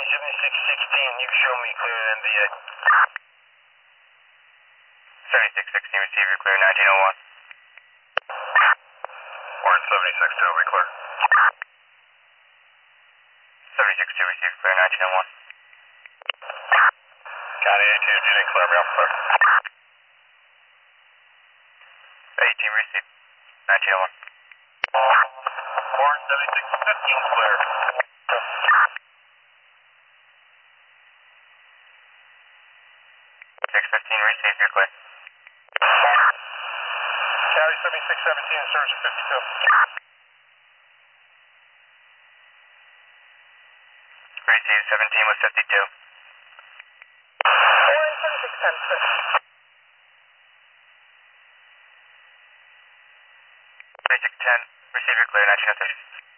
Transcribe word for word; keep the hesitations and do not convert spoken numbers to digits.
seventy-six sixteen, you show me clear at N V A. seventy-six sixteen, receiver clear, nineteen oh one. Orange seventy-six two, we clear. seventy-six two, receiver clear, nineteen oh one. County eighteen, if you didn't clear me, I'm clear. eighteen, receive, nineteen oh one. Orange seventy-six fifteen, clear. six fifteen, receive, you're clear. County seventy-six seventeen, insurgent fifty-two. Receive, seventeen with fifty-two. Orange seventy-six ten, clear. thirty-six ten, receiver clear, nineteen oh three.